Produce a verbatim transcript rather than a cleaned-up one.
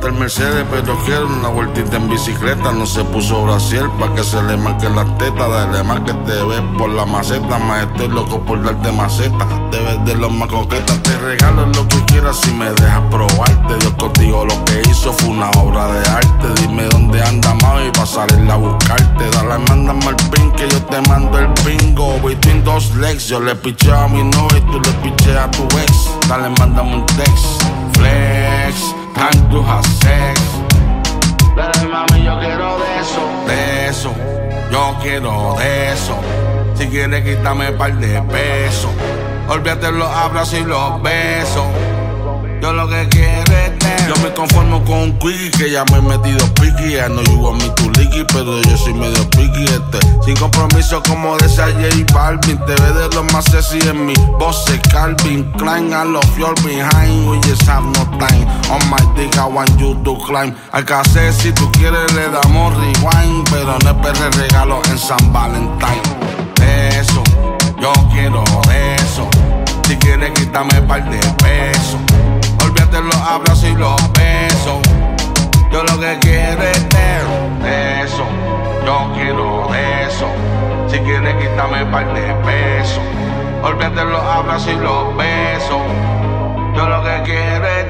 encanta el Mercedes, pero quiero una vueltita en bicicleta. No se puso brasier pa' que se le marquen las tetas. Dale más que te ves por la maceta. Más estoy loco por darte maceta. Te ves de los más coquetas. Te regalo lo que quieras si me dejas probarte. Dios contigo lo que hizo fue una obra de arte. Dime dónde anda mami pa' salir a buscarte. Dale, mándame el pin que yo te mando el bingo. Between dos legs, yo le picheo a mi novia y tú le picheas a tu ex. Dale, mándame un text. Flex, time to have sex. Dale mami, yo quiero de eso. De eso, yo quiero de eso. Si quieres quítame un par de pesos. Olvídate los abrazos y los besos. Yo lo que quiero es tener. Yo me conformo con un quickie que ya me he metido piqui. I know you want me to licky, pero yo soy medio piqui este. Sin compromiso como decía J Balvin. Te ves de lo más sexy en mi voz es Calvin Klein. I love your behind, we just have no time. On my dick I want you to climb. Al cassette si tú quieres le damos rewind. Pero no esperes regalo en San Valentín. De eso, yo quiero de eso. Si quieres quítame un par de pesos. Olvídate los abrazos y los besos. Yo lo que quiero es de eso. Yo quiero de eso. Si quieres quítame un par de pesos. Olvídate los abrazos y los besos. Yo lo que quiero es